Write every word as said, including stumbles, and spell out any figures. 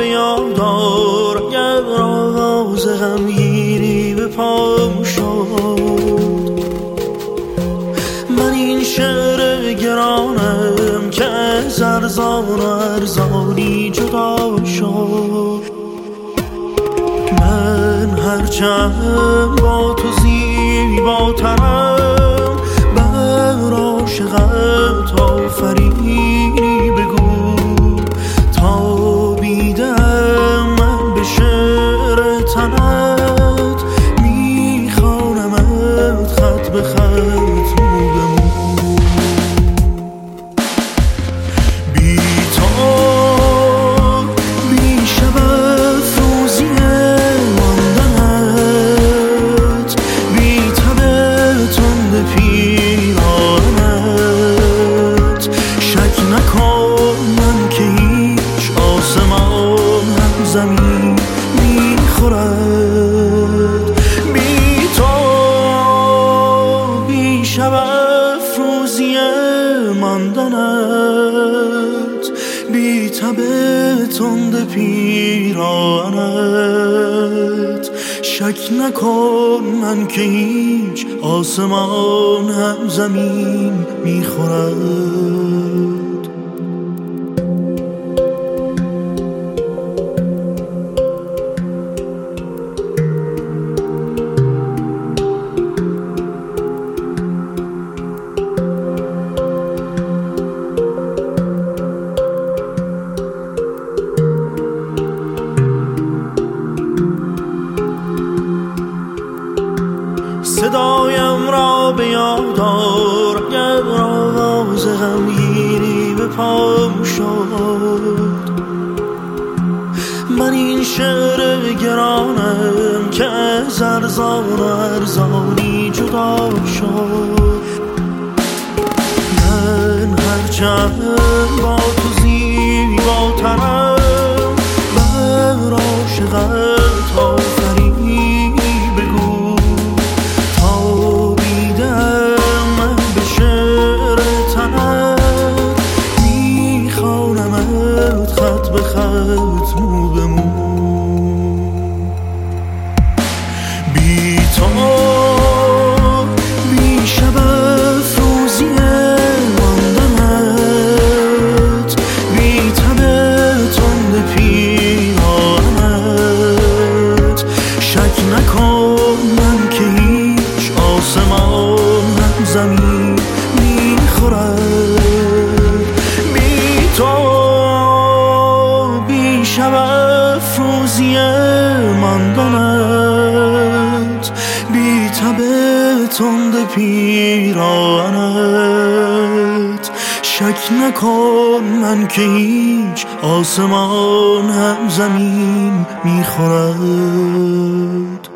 به یاد آر اگر راز غمگینی به پام شد. من این شعر گرانم که از ارزان و ارزانی جدا شد. من هرچند با تو زیباترم بر عاشقت آفرینی بگو. تابیدم من به شعر تنت میخوانمت خط به خط مو به مو. بی تو بی شب افروزی ماندنت، بی تب تند پیرانت، شک نکن من که هیچ آسمان هم زمین میخورد. بی تو بی شب افروزی ماندنت، بی تب تند پیرانت، شک نکن من که هیچ آسمان هم زمین میخورد. صدایم را به یاد آر اگر راز غمگینی به پام شد. من این شعر گرانم که از ارزان و ارزانی جدا شد. من هرچند با تو زیباترم بر عاشقت آفرینی بگو. تابیدم من به شعر تنت میخوانمت خط به خط مو به مو. بی تو بی شب افروزی ماندنت، بی تب تند پیرانت، شک نکن من که هیچ آسمان هم زمین میخورد. بی تو بی شب افروزی ماندنت، بی تب تند پیرانت، شک نکن من که هیچ آسمان هم زمین میخورد.